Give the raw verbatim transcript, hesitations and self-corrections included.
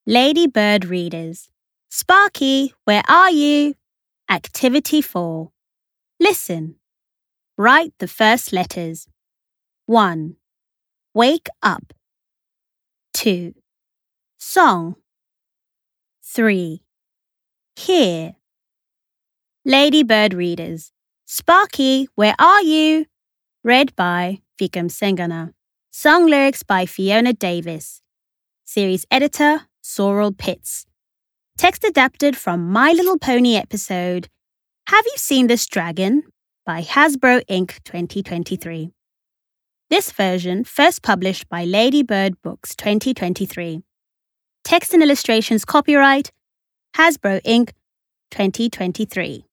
Lady Bird readers. Sparky, where are you? Activity four. Listen. Write the first letters. one. Wake up. two. Song. three. Hear. Lady Bird readers. Sparky, where are you? Read by Vikram Sengana. Song lyrics by Fiona Davis. Series editor, Sorrel Pitts. Text adapted from My Little Pony episode Have You Seen This Dragon? By Hasbro Incorporated twenty twenty-three. This version first published by Lady Bird Books twenty twenty-three. Text and illustrations copyright Hasbro Incorporated twenty twenty-three.